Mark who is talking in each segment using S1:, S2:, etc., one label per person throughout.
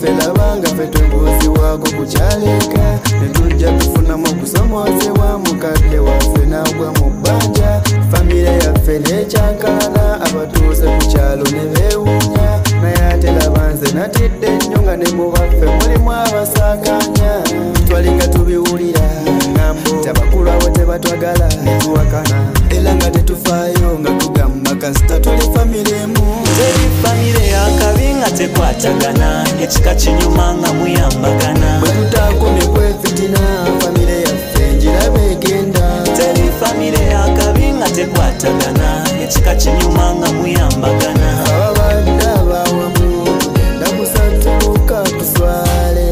S1: ffe labanga ffe tubuuziwaako kukyaleka ne tujja tufunamu okusomozebwa mukadde waffe n'agwa mu bbanja famire yaffe n'ekyankalana abatuuze ku kyalo ne beewuunya naye ate laba nze natidde nnyo nga ne mu baffe mulimu abasaakanya twalinga tubiwulira ngambo tabakulu abo tebatwagala ne tuwakana era nga tetufaayo nga tugamba kasita tuli famire emu.
S2: Teri famire y'akabi nga tekwatagana ekika kinyuma nga muyambagana
S1: bwe tutaakomye kwefitina famire yaffe njiraba egenda.
S2: Teri famire y'akabi nga tekwatagana ekika kinyuma nga muyambagana
S1: ababadde abawamu tugenda kusatuluka tuswale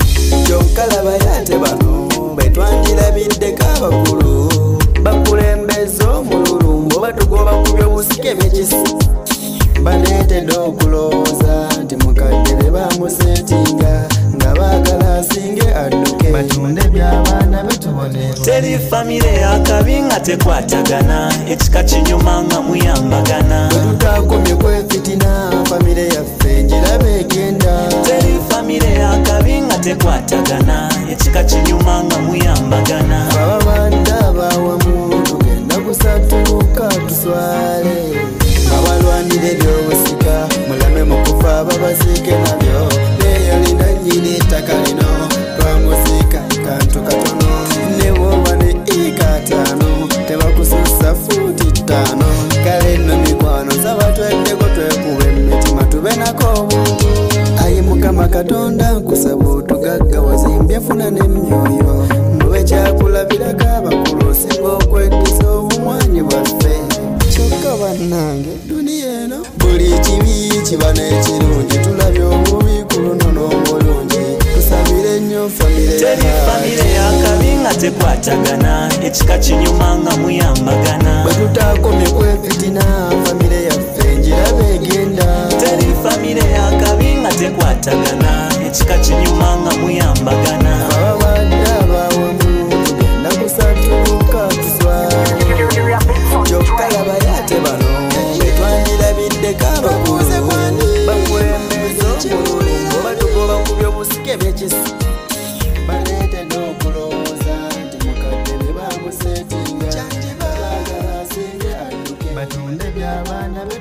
S1: kyokka laba yate bano betwanjirabiddeko abakulu bakulembeza omululumbo batugoba ku byobusike byekisi baneetedde okulowooza nti mukadde be bamuseetinga nga baagala asinge adduke batunde by'abaana betubonera.
S2: Teri famire y'akabi nga tekwatagana ekika kinyuma nga muyambagana
S1: bwe tutaakomye kwefitina famire yaffe njiraba egenda.
S2: Teri famire y'akabi nga tekwatagana ekika kinyuma nga muyambagana
S1: ababadde abawamu tugenda kusatuluka tuswale abalwanira ebyobusika mulame mu kufa babasiike nabyo neeyalinda nnyini ettaka lino twamusiika kantu katono ne bwoba ne ika 5 tebakususa fuuti 5 kale nno mikwano saba tweddeko twekuba emitima tube nako obuntu. Ayi Mukama Katonda nkusaba otugaggawaze mbyefuna n'emyoyo mube kyakulabirako abakulu osinga okweddiza obumwanyi bwaffe kyokka bannange duniya eno buli kibi kiba n'ekirungi tulabye obubi ku luno n'omulungi tusabire nnyo famire.
S2: Teri famire y'akabi nga tekwatagana ekika kinyuma nga muyambagana
S1: bwe tutaakomye kwefitina famire yaffe njiraba egenda.
S2: Teri famire y'akabi nga tekwatagana ekika kinyuma nga muyambagana
S1: ababadde abawamu tugenda kusatuluka tuswale kyokka laba yate bano betwanjirabiddeko abakulu bakulembeza omululumbo batugoba ku byobusike byekisi baleetedde okulowooza nti mukadde be bamuseetinga baagala asinge adduke batunde by'abaana be